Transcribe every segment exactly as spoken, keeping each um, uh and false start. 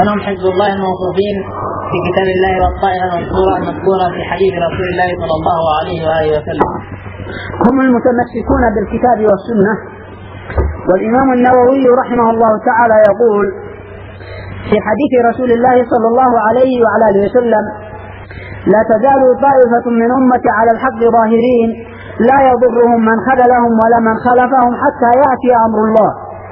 من هم حزب الله الموصوفين في كتاب الله والطائفة المذكورة المذكورة في حديث رسول الله صلى الله عليه وآله وسلم؟ هم المتمسكون بالكتاب والسنة. والإمام النووي رحمه الله تعالى يقول في حديث رسول الله صلى الله عليه وعلى آله وسلم: لا تزال طائفة من أمتي على الحق ظاهرين لا يضرهم من خذلهم ولا من خلفهم حتى يأتي أمر الله.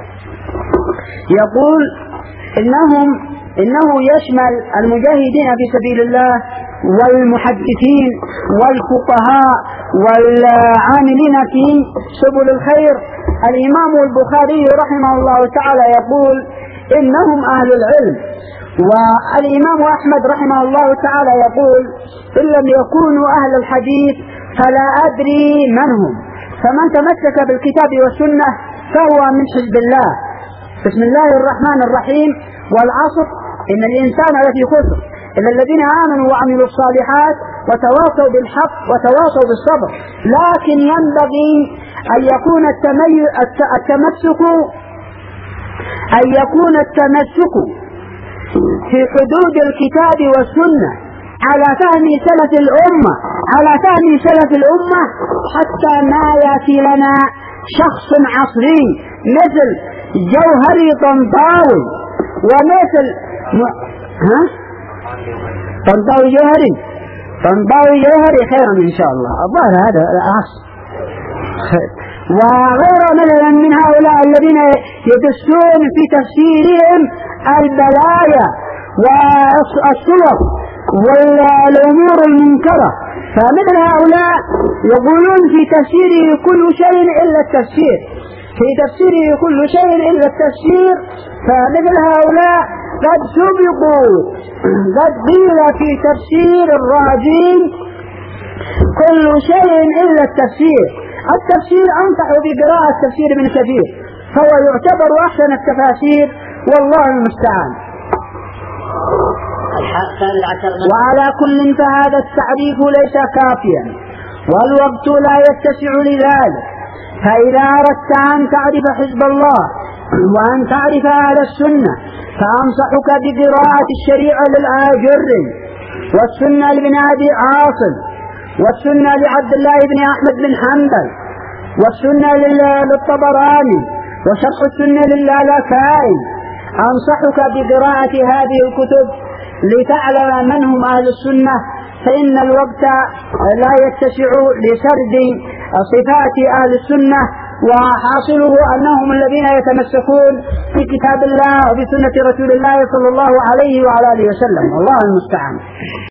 يقول إنهم إنه يشمل المجاهدين في سبيل الله والمحدثين والفقهاء والعاملين في سبل الخير. الإمام البخاري رحمه الله تعالى يقول إنهم أهل العلم. والإمام أحمد رحمه الله تعالى يقول: إن لم يكونوا أهل الحديث فلا أدري من هم. فمن تمسك بالكتاب والسنة فهو من حزب الله. بسم الله الرحمن الرحيم: والعصر إن الإنسان لفي خسر إلا الذين آمنوا وعملوا الصالحات وتواصوا بالحق وتواصوا بالصبر. لكن ينبغي أن يكون التمسك أن يكون التمسك في حدود الكتاب والسنة على فهم سلف الأمة على فهم سلف الأمة حتى ما يأتي لنا شخص عصري مثل جوهري طنطاوي ومثل م... ها طنطاوي جوهري طنطاوي جوهري خيرا إن شاء الله. الظاهر هذا العصر وغير مثلا من هؤلاء الذين يدسون في تفسيرهم البلايا والصور والأمور المنكرة. فمثل هؤلاء يقولون في تفسيره كل شيء إلا التفسير في تفسيره كل شيء إلا التفسير. فمثل هؤلاء قد سبقوا قد قيل في تفسير الرازين كل شيء إلا التفسير. التفسير أنصح بقراءة تفسير ابن كثير فهو يعتبر أحسن التفاسير والله المستعان. وعلى كل فهذا التعريف ليس كافيا والوقت لا يتسع لذلك. فإذا أردت أن تعرف حزب الله وأن تعرف أهل السنة فأنصحك بقراءة الشريعة للآجري والسنة لابن أبي عاصم والسنة لعبد الله بن أحمد بن حنبل والسنة للطبراني وشرح السنة للالكائي. أنصحك بقراءة هذه الكتب لتعلم من هم أهل السنة، فإن الوقت لا يتسع لسرد صفات أهل السنة، وحاصله أنهم الذين يتمسكون في كتاب الله وبسنة رسول الله صلى الله عليه وعلى آله وسلم. الله المستعان.